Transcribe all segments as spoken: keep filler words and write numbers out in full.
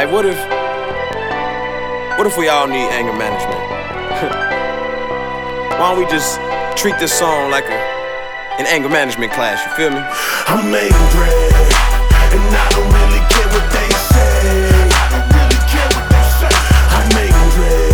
Hey, what if, what if we all need anger management? Why don't we just treat this song like a, an anger management class, you feel me? I'm angry, and I don't really care what they say. I don't really care what they say. I'm angry,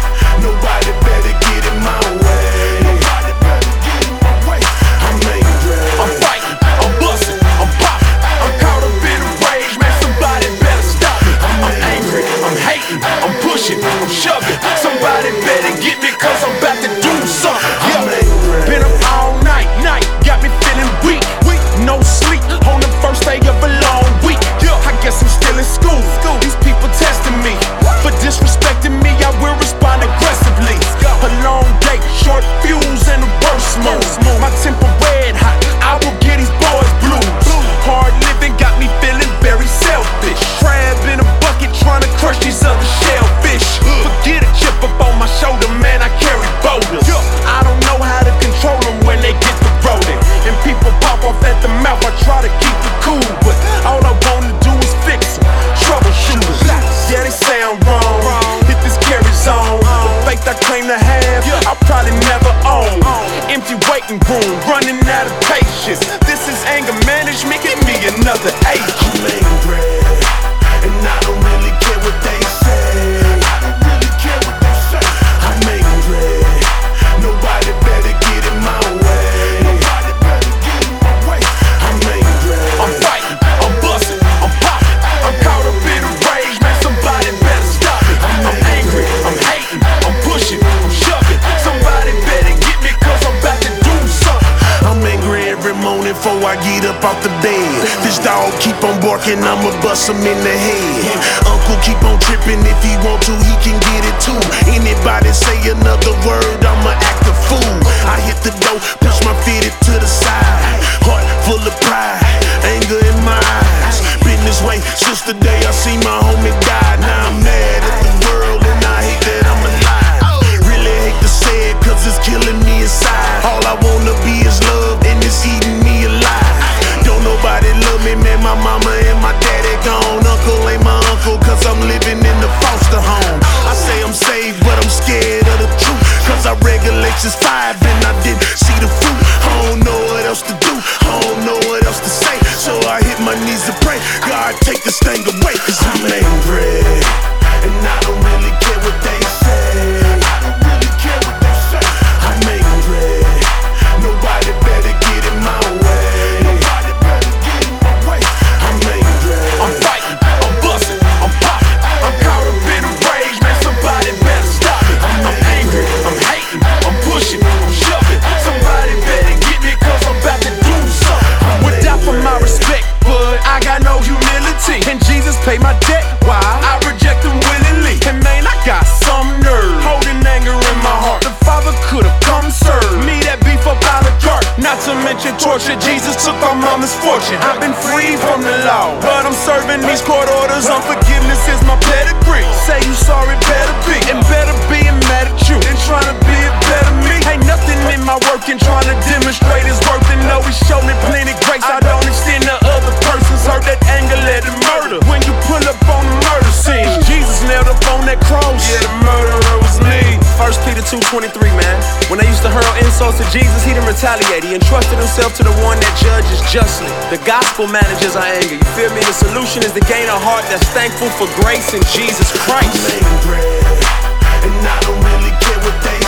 nobody better get in my way. Nobody better get in my way. I'm angry, I'm fighting, I'm busting, I'm popping, I'm caught up in a rage, man, somebody better stop me. I'm angry, I'm hating, I'm pushing, I'm shoving, somebody better get me cause I'm about to do something. I'm angry. Been up all night, night, got me feeling weak, weak, no sleep on the first day of a long week. I guess I'm still in school, these people testing me, for disrespecting me, I will respond aggressively. A long day, short fuse and a worse mode. My temper red hot, I will get these boys blues. Hard living got me feeling very selfish. Crab in a bucket trying to crush these other shellfish. Forget a chip up on my shoulder, man, I carry boulders. I don't know how to control them when they get the rolling, and people pop off at the mouth, I try to keep it cool, but all I wanna do is fix them. Troubleshooters, yeah, they say I'm wrong, if this carries on, the faith I claim to have, I'll probably never own. Empty waiting room, running out of patience. This is anger management, give me another agent. I'm angry, and I don't really care what they say. I don't really care what they say. I'm angry, nobody better get in my way. Nobody better get in my way. I'm angry, I'm fighting, I'm busting, I'm popping, I'm caught up in a rage, man, somebody better stop me. I'm angry, I'm hating, I'm pushing, I'm shoving, somebody better get me cause I'm about to do something. I'm angry every morning before I get up off the bed. This dog keep on barking, I'ma bust him in the head. Uncle keep on tripping, if he want to, he can get it too. Anybody say another word, I'ma act a fool. I hit the door, push my fitted to the side. Heart full of pride, anger in my eyes. Been this way since the day I seen my homie die. Now I'm mad at the world and I hate that I'm alive. Really hate to say it cause it's killing me inside. All I wanna be is loved and it's eating me alive. Don't nobody love me, man, my mama and my daddy gone. Uncle ain't my uncle cause I'm living in the foster home. I say I'm saved but I'm scared of the truth, cause I regulations five and I didn't see the fruit. I don't know what else to do, I don't know what else to say, so I hit my knees to pray, God take this thing away, cause I'm angry, and I don't really care what they say. I don't really care what they say. I'm angry, nobody better get in my way. Nobody better get in my way. I'm angry, I'm fighting, I'm busting, I'm popping, I'm caught up in a rage, man, somebody better stop me. I'm angry, I'm hating, I'm pushing, I'm shoving, somebody better get me cause I'm about to do something. Without for my respect, but I got no humility, and Jesus paid my debt, why? I reject him willingly, and man, I got some nerve, holding anger in my heart. The Father could've come serve me that beef up out of cart, not to mention torture. Jesus took my mama's fortune. I've been free from the law, but I'm serving these court orders. Unforgiveness is my pedigree. Say you sorry, better be, and better being mad at you than trying to be a better me. Ain't nothing in my work and trying to demonstrate his worth, and know he showed me plenty grace. I don't extend to other persons, hurt that anger, let it murder. When you pull up on the murder scene, Jesus nailed up on that cross, yeah, the murderer was me. First Peter two twenty-three, man. When they used to hurl insults at Jesus, he didn't retaliate. He entrusted himself to the one that judges justly. The gospel manages our anger, you feel me? The solution is to gain a heart that's thankful for grace in Jesus Christ. I'm angry, and I don't really care what they